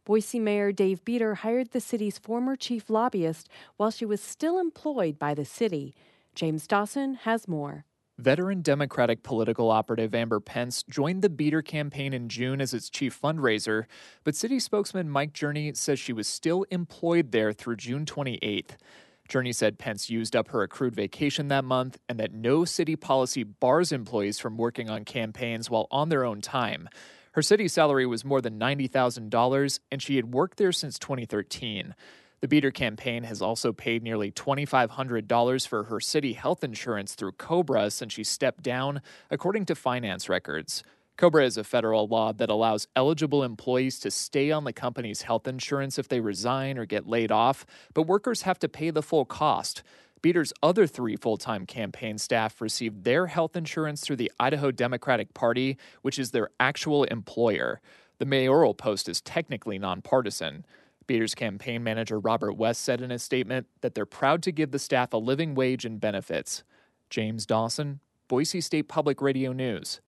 Boise Mayor Dave Beater hired the city's former chief lobbyist while she was still employed by the city. James Dawson has more. Veteran Democratic political operative Amber Pence joined the Beater campaign in June as its chief fundraiser, but city spokesman Mike Journey says she was still employed there through June 28th. Journey said Pence used up her accrued vacation that month and that no city policy bars employees from working on campaigns while on their own time. Her city salary was more than $90,000, and she had worked there since 2013. The Beater campaign has also paid nearly $2,500 for her city health insurance through COBRA since she stepped down, according to finance records. COBRA is a federal law that allows eligible employees to stay on the company's health insurance if they resign or get laid off, but workers have to pay the full cost. Beater's other 3 full-time campaign staff received their health insurance through the Idaho Democratic Party, which is their actual employer. The mayoral post is technically nonpartisan. Beater's campaign manager Robert West said in a statement that they're proud to give the staff a living wage and benefits. James Dawson, Boise State Public Radio News.